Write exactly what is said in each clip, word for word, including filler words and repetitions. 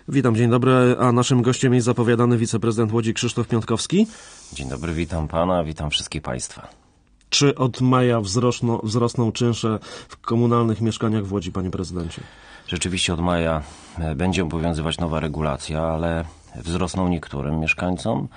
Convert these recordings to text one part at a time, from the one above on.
Witam, dzień dobry, a naszym gościem jest zapowiadany wiceprezydent Łodzi Krzysztof Piątkowski. Dzień dobry, witam pana, witam wszystkich państwa. Czy od maja wzrosną, wzrosną czynsze w komunalnych mieszkaniach w Łodzi, panie prezydencie? Rzeczywiście od maja będzie obowiązywać nowa regulacja, ale wzrosną niektórym mieszkańcom,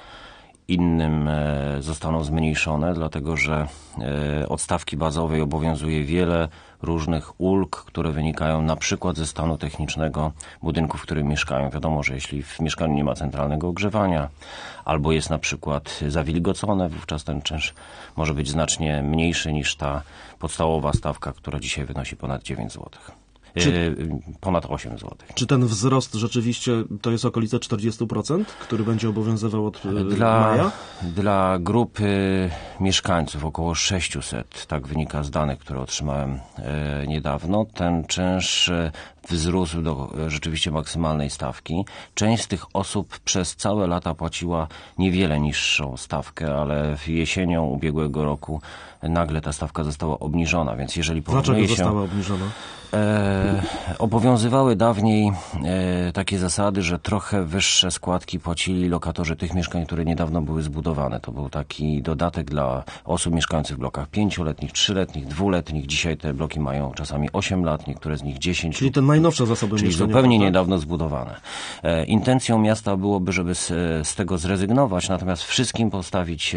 innym zostaną zmniejszone, dlatego że od stawki bazowej obowiązuje wiele różnych ulg, które wynikają na przykład ze stanu technicznego budynku, w którym mieszkają. Wiadomo, że jeśli w mieszkaniu nie ma centralnego ogrzewania, albo jest na przykład zawilgocone, wówczas ten czynsz może być znacznie mniejszy niż ta podstawowa stawka, która dzisiaj wynosi ponad dziewięć złotych. Czy, ponad osiem złotych. Czy ten wzrost rzeczywiście to jest okolice czterdzieści procent, który będzie obowiązywał od dla, maja? Dla grupy mieszkańców około sześciuset, tak wynika z danych, które otrzymałem e, niedawno, ten czynsz wzrósł do rzeczywiście maksymalnej stawki. Część z tych osób przez całe lata płaciła niewiele niższą stawkę, ale jesienią ubiegłego roku nagle ta stawka została obniżona, więc jeżeli porównuje Dlaczego się... została obniżona? E, obowiązywały dawniej e, takie zasady, że trochę wyższe składki płacili lokatorzy tych mieszkań, które niedawno były zbudowane. To był taki dodatek dla osób mieszkających w blokach pięcioletnich, trzyletnich, dwuletnich. Dzisiaj te bloki mają czasami osiem lat, niektóre z nich dziesięć. Czyli te najnowsze zasoby Czyli mieszkaniowe, zupełnie tak? niedawno zbudowane. E, intencją miasta byłoby, żeby z, z tego zrezygnować, natomiast wszystkim postawić,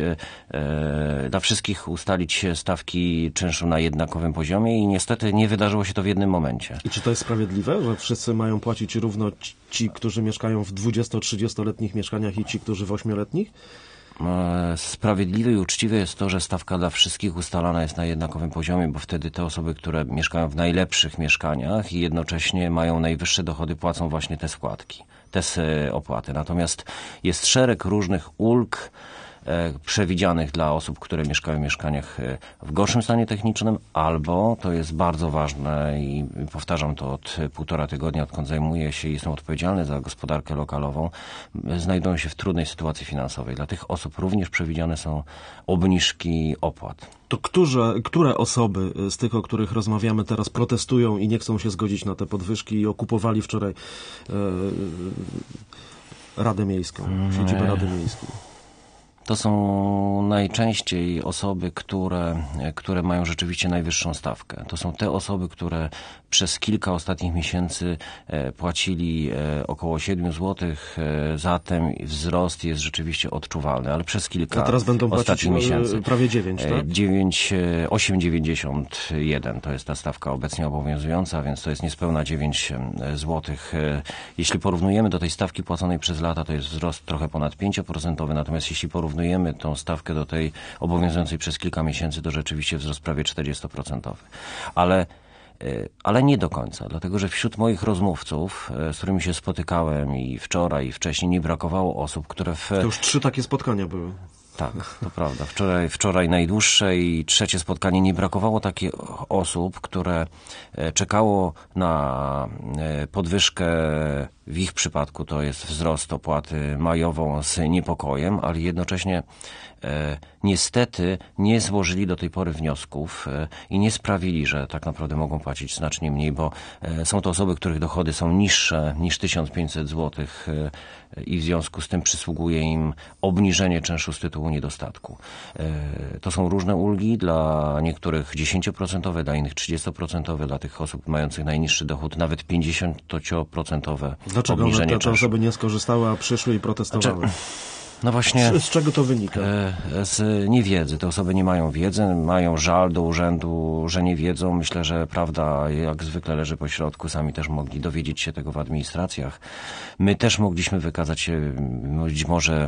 e, dla wszystkich ustalić stawki czynszu na jednakowym poziomie i niestety nie wydarzyło się to w jednym momencie. I czy to jest sprawiedliwe, że wszyscy mają płacić równo ci, którzy mieszkają w dwudziesto-trzydziestoletnich mieszkaniach i ci, którzy w ośmioletnich? Sprawiedliwe i uczciwe jest to, że stawka dla wszystkich ustalana jest na jednakowym poziomie, bo wtedy te osoby, które mieszkają w najlepszych mieszkaniach i jednocześnie mają najwyższe dochody, płacą właśnie te składki, te opłaty. Natomiast jest szereg różnych ulg przewidzianych dla osób, które mieszkają w mieszkaniach w gorszym stanie technicznym, albo, to jest bardzo ważne i powtarzam to od półtora tygodnia, odkąd zajmuję się i jestem odpowiedzialny za gospodarkę lokalową, znajdują się w trudnej sytuacji finansowej. Dla tych osób również przewidziane są obniżki opłat. To którze, które osoby z tych, o których rozmawiamy teraz, protestują i nie chcą się zgodzić na te podwyżki i okupowali wczoraj e, Radę Miejską, siedzibę Rady Miejskiej? To są najczęściej osoby, które, które mają rzeczywiście najwyższą stawkę. To są te osoby, które przez kilka ostatnich miesięcy płacili około siedem złotych, zatem wzrost jest rzeczywiście odczuwalny, ale przez kilka A teraz będą płacić miesięcy. prawie dziewięć, tak? dziewięć, osiem dziewięćdziesiąt jeden to jest ta stawka obecnie obowiązująca, więc to jest niespełna dziewięć złotych. Jeśli porównujemy do tej stawki płaconej przez lata, to jest wzrost trochę ponad pięć procent, natomiast jeśli porównujemy tą stawkę do tej obowiązującej przez kilka miesięcy, to rzeczywiście wzrost prawie czterdzieści procent. Ale Ale nie do końca, dlatego że wśród moich rozmówców, z którymi się spotykałem i wczoraj, i wcześniej, nie brakowało osób, które w... To już trzy takie spotkania były. Tak, to prawda. Wczoraj, wczoraj najdłuższe i trzecie spotkanie. Nie brakowało takich osób, które czekało na podwyżkę, w ich przypadku to jest wzrost opłaty majową z niepokojem, ale jednocześnie e, niestety nie złożyli do tej pory wniosków e, i nie sprawili, że tak naprawdę mogą płacić znacznie mniej, bo e, są to osoby, których dochody są niższe niż tysiąc pięćset złotych e, i w związku z tym przysługuje im obniżenie czynszu z tytułu niedostatku. E, to są różne ulgi, dla niektórych dziesięcioprocentowe, dla innych trzydziestoprocentowe, dla tych osób mających najniższy dochód nawet pięćdziesięcioprocentowe. Dlaczego one te, te osoby nie skorzystały, a przyszły i protestowały? Znaczy, no właśnie. Z, z czego to wynika? Z niewiedzy. Te osoby nie mają wiedzy, mają żal do urzędu, że nie wiedzą. Myślę, że prawda jak zwykle leży po środku. Sami też mogli dowiedzieć się tego w administracjach. My też mogliśmy wykazać się być może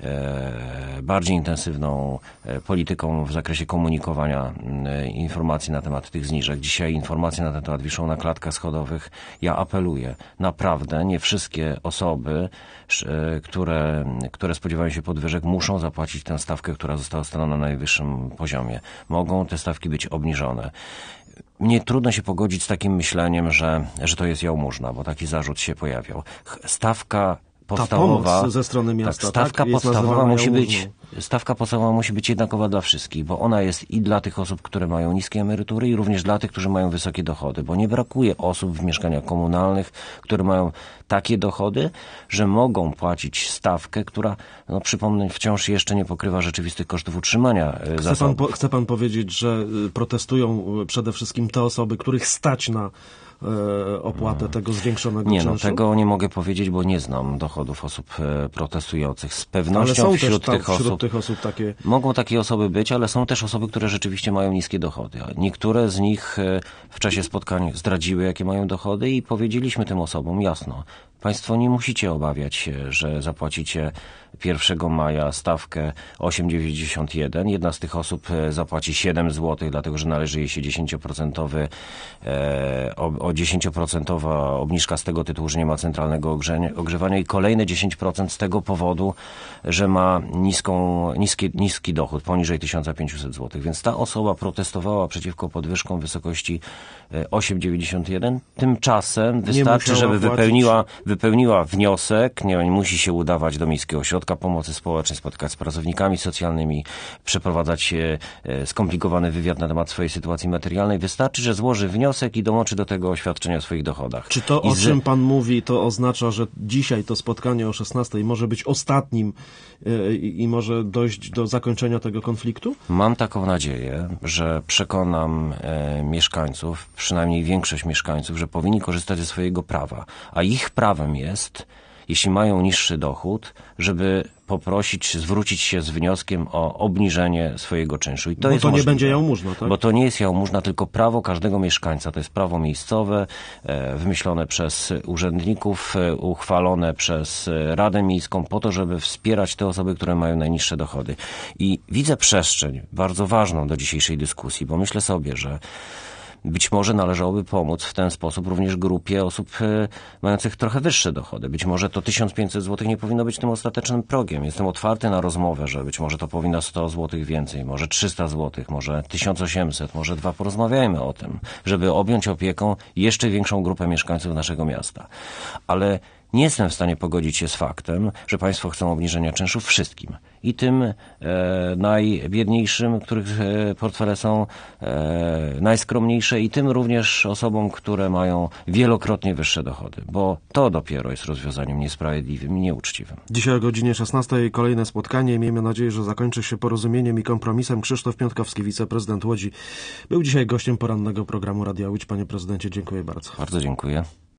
e, bardziej intensywną e, polityką w zakresie komunikowania e, informacji na temat tych zniżek. Dzisiaj informacje na ten temat wiszą na klatkach schodowych. Ja apeluję, naprawdę nie wszystkie osoby, e, które, które spodziewają się podwyżek, muszą zapłacić tę stawkę, która została ustalona na najwyższym poziomie. Mogą te stawki być obniżone. Mnie trudno się pogodzić z takim myśleniem, że, że to jest jałmużna, bo taki zarzut się pojawiał. Stawka podstawowa, ta pomoc ze strony miasta, tak, stawka tak? podstawowa musi być, stawka podstawowa musi być jednakowa dla wszystkich, bo ona jest i dla tych osób, które mają niskie emerytury, i również dla tych, którzy mają wysokie dochody, bo nie brakuje osób w mieszkaniach komunalnych, które mają takie dochody, że mogą płacić stawkę, która, no przypomnę, wciąż jeszcze nie pokrywa rzeczywistych kosztów utrzymania chce pan, po, chce pan powiedzieć, że protestują przede wszystkim te osoby, których stać na opłatę tego zwiększonego nie, czynszu? No, tego nie mogę powiedzieć, bo nie znam dochodów osób protestujących. Z pewnością ale są wśród, też, tych, tam, osób, wśród tych osób takie... Mogą takie osoby być, ale są też osoby, które rzeczywiście mają niskie dochody. Niektóre z nich w czasie spotkań zdradziły, jakie mają dochody, i powiedzieliśmy tym osobom jasno: państwo nie musicie obawiać się, że zapłacicie pierwszego maja stawkę osiem dziewięćdziesiąt jeden. Jedna z tych osób zapłaci siedem złotych, dlatego że należy jej się dziesięcioprocentowy, e, o, o dziesięcioprocentowa obniżka z tego tytułu, że nie ma centralnego ogrzenia, ogrzewania, i kolejne dziesięć procent z tego powodu, że ma niską, niski, niski dochód, poniżej tysiąc pięćset złotych. Więc ta osoba protestowała przeciwko podwyżkom w wysokości osiem dziewięćdziesiąt jeden. Tymczasem wystarczy, żeby wypełniła, wypełniła wniosek, nie, nie musi się udawać do Miejskiego Ośrodka Pomocy Społecznej, spotykać z pracownikami socjalnymi, przeprowadzać e, skomplikowany wywiad na temat swojej sytuacji materialnej. Wystarczy, że złoży wniosek i dołączy do tego oświadczenia o swoich dochodach. Czy to, I o z... czym pan mówi, to oznacza, że dzisiaj to spotkanie o szesnastej może być ostatnim e, i może dojść do zakończenia tego konfliktu? Mam taką nadzieję, że przekonam e, mieszkańców, przynajmniej większość mieszkańców, że powinni korzystać ze swojego prawa. A ich prawem jest, jeśli mają niższy dochód, żeby poprosić, zwrócić się z wnioskiem o obniżenie swojego czynszu. I to Bo jest to nie możliwe. będzie jałmużna, tak? Bo to nie jest jałmużna, tylko prawo każdego mieszkańca. To jest prawo miejscowe, e, wymyślone przez urzędników, e, uchwalone przez Radę Miejską po to, żeby wspierać te osoby, które mają najniższe dochody. I widzę przestrzeń bardzo ważną do dzisiejszej dyskusji, bo myślę sobie, że być może należałoby pomóc w ten sposób również grupie osób e, mających trochę wyższe dochody. Być może to tysiąc pięćset złotych nie powinno być tym ostatecznym progiem. Jestem otwarty na rozmowę, że być może to powinno sto złotych więcej, może trzysta złotych, może tysiąc osiemset, może dwa. Porozmawiajmy o tym, żeby objąć opieką jeszcze większą grupę mieszkańców naszego miasta. Ale nie jestem w stanie pogodzić się z faktem, że państwo chcą obniżenia czynszów wszystkim. I tym e, najbiedniejszym, których e, portfele są e, najskromniejsze, i tym również osobom, które mają wielokrotnie wyższe dochody. Bo to dopiero jest rozwiązaniem niesprawiedliwym i nieuczciwym. Dzisiaj o godzinie szesnastej kolejne spotkanie. Miejmy nadzieję, że zakończy się porozumieniem i kompromisem. Krzysztof Piątkowski, wiceprezydent Łodzi, był dzisiaj gościem porannego programu Radia Łódź. Panie prezydencie, dziękuję bardzo. Bardzo dziękuję.